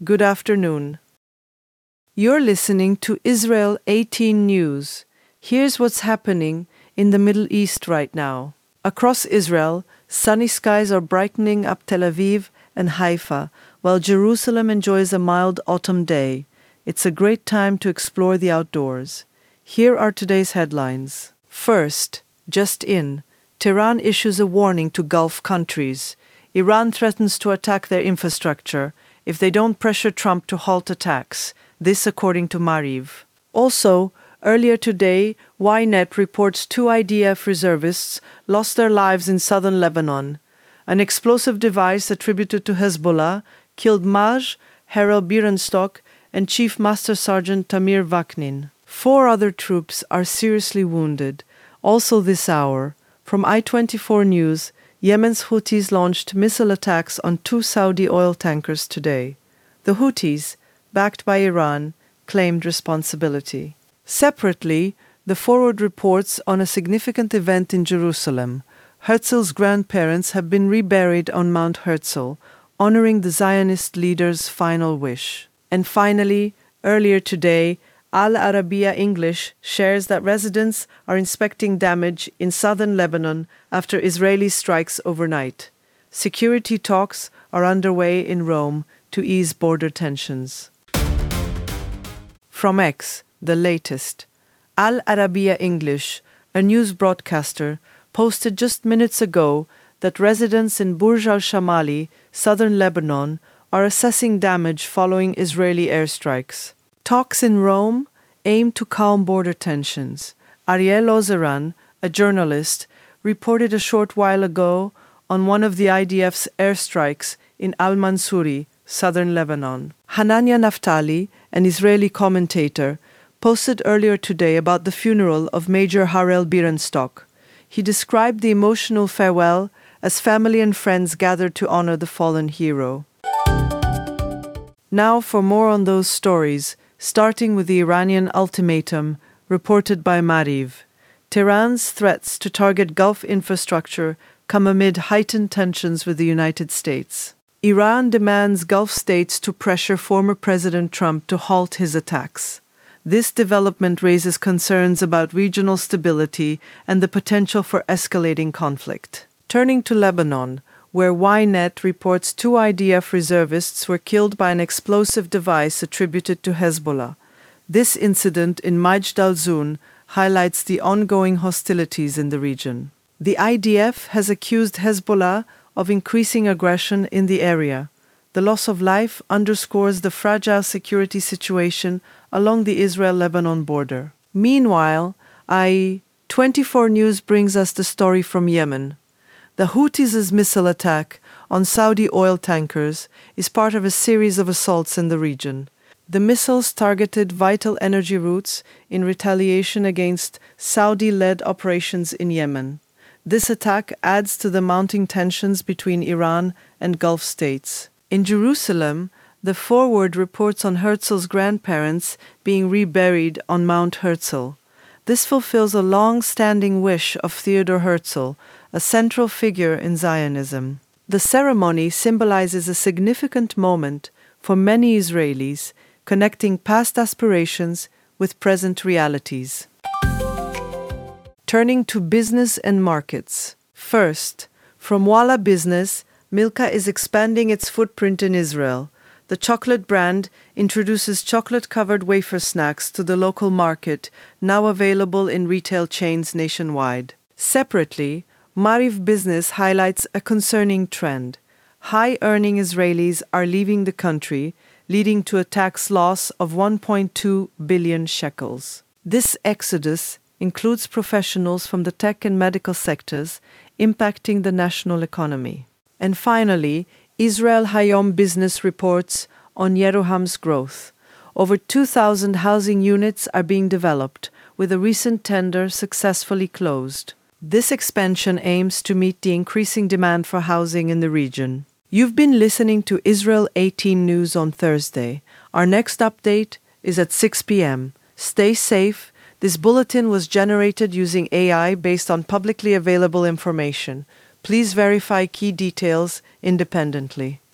Good afternoon. You're listening to Israel 18 News. Here's what's happening in the Middle East right now. Across Israel, sunny skies are brightening up Tel Aviv and Haifa, while Jerusalem enjoys a mild autumn day. It's a great time to explore the outdoors. Here are today's headlines. First, just in, Tehran issues a warning to Gulf countries. Iran threatens to attack their infrastructure if they don't pressure Trump to halt attacks. This according to Maariv. Also, earlier today, Ynet reports 2 IDF reservists lost their lives in southern Lebanon. An explosive device attributed to Hezbollah killed Maj, Harel Birenstock, and Chief Master Sergeant Tamir Vaknin. 4 other troops are seriously wounded. Also this hour, from I-24 News, Yemen's Houthis launched missile attacks on 2 Saudi oil tankers today. The Houthis, backed by Iran, claimed responsibility. Separately, the Forward reports on a significant event in Jerusalem. Herzl's grandparents have been reburied on Mount Herzl, honoring the Zionist leader's final wish. And finally, earlier today, Al Arabiya English shares that residents are inspecting damage in southern Lebanon after Israeli strikes overnight. Security talks are underway in Rome to ease border tensions. From X, the latest. Al Arabiya English, a news broadcaster, posted just minutes ago that residents in Burj al-Shamali, southern Lebanon, are assessing damage following Israeli airstrikes. Talks in Rome aim to calm border tensions. Ariel Ozeran, a journalist, reported a short while ago on one of the IDF's airstrikes in Al-Mansuri, southern Lebanon. Hanania Naftali, an Israeli commentator, posted earlier today about the funeral of Major Harel Birenstock. He described the emotional farewell as family and friends gathered to honor the fallen hero. Now for more on those stories, starting with the Iranian ultimatum reported by Maariv. Tehran's threats to target Gulf infrastructure come amid heightened tensions with the United States. Iran demands Gulf states to pressure former President Trump to halt his attacks. This development raises concerns about regional stability and the potential for escalating conflict. Turning to Lebanon, where Ynet reports 2 IDF reservists were killed by an explosive device attributed to Hezbollah. This incident in Majd al-Zoun highlights the ongoing hostilities in the region. The IDF has accused Hezbollah of increasing aggression in the area. The loss of life underscores the fragile security situation along the Israel-Lebanon border. Meanwhile, I-24 News brings us the story from Yemen. The Houthis' missile attack on Saudi oil tankers is part of a series of assaults in the region. The missiles targeted vital energy routes in retaliation against Saudi-led operations in Yemen. This attack adds to the mounting tensions between Iran and Gulf states. In Jerusalem, the Forward reports on Herzl's grandparents being reburied on Mount Herzl. This fulfills a long-standing wish of Theodor Herzl, a central figure in Zionism. The ceremony symbolizes a significant moment for many Israelis, connecting past aspirations with present realities. Turning to business and markets. First, from Walla Business, Milka is expanding its footprint in Israel. The chocolate brand introduces chocolate-covered wafer snacks to the local market, now available in retail chains nationwide. Separately, Maariv Business highlights a concerning trend. High-earning Israelis are leaving the country, leading to a tax loss of 1.2 billion shekels. This exodus includes professionals from the tech and medical sectors, impacting the national economy. And finally, Israel Hayom Business reports on Yeruham's growth. Over 2,000 housing units are being developed, with a recent tender successfully closed. This expansion aims to meet the increasing demand for housing in the region. You've been listening to Israel 18 News on Thursday. Our next update is at 6 p.m. Stay safe. This bulletin was generated using AI based on publicly available information. Please verify key details independently.